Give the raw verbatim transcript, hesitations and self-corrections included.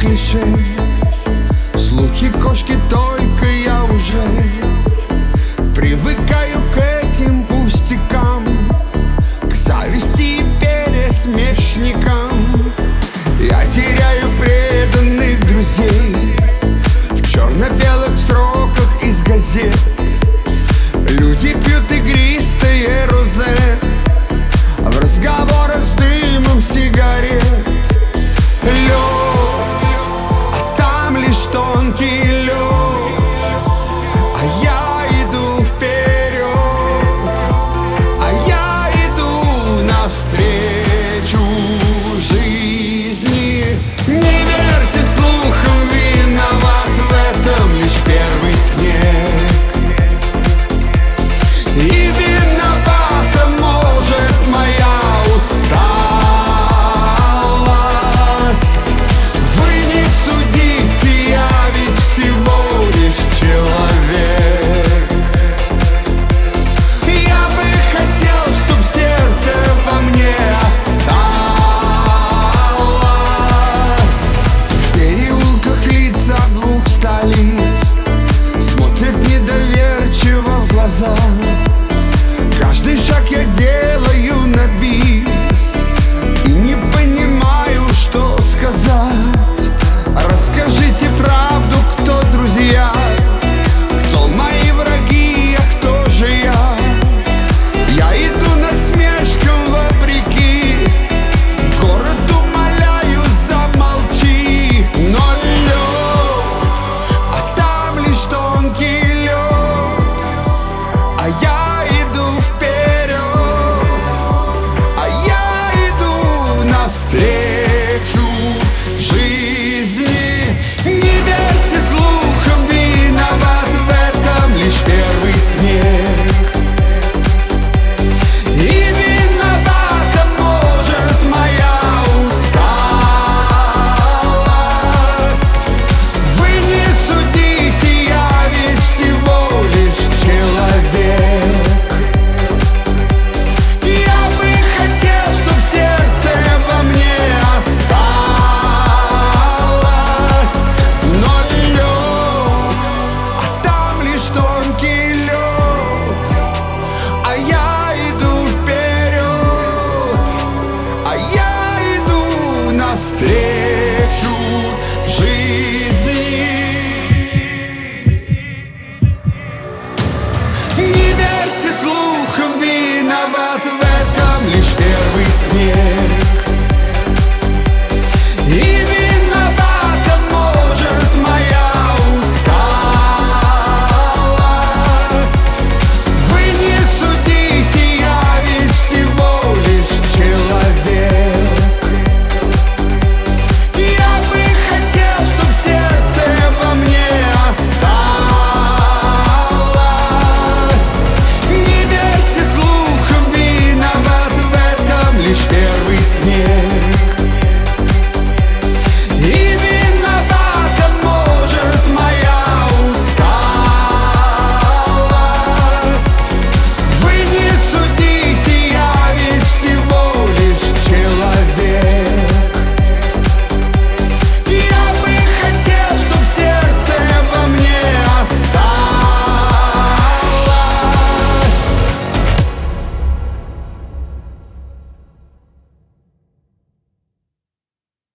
клише. Слухи кошки, только я уже привыкаю к этим пустякам, к зависти и пересмешникам. Я теряю преданных друзей в черно-белых строках из газет. Люди пьют игристое розе в разговорах с дымом сигарет. Лед, а там лишь тонкий лед, а я иду вперед, а я иду навстречу жизни. Не верьте слухам, виноват в этом лишь первый снег. И виновата, может, моя усталость. Вы не судите, я ведь всего лишь человек. Я бы хотел, чтоб сердце во мне осталось. В переулках лица двух столиц смотрят недоверчиво в глаза. Каждый шаг я делаю на бис и не понимаю, что сказать. Расскажите правду, кто друзья, кто мои враги, а кто же я. Я иду насмешкам вопреки, город умоляю, замолчи. Но лед, а там лишь тонкий лед, а я иду вперед, а я иду навстречу жизни. Не верьте слухам, виноват в этом лишь первый снег. И виновата, может, моя усталость. Вы не судите, я ведь всего лишь человек. Я бы хотел, чтоб сердце во мне осталось. Но лед, а там лишь тонкий лед, а я иду вперед, а я иду навстречу жизни. Не верьте слухам, виноват в этом лишь первый снег.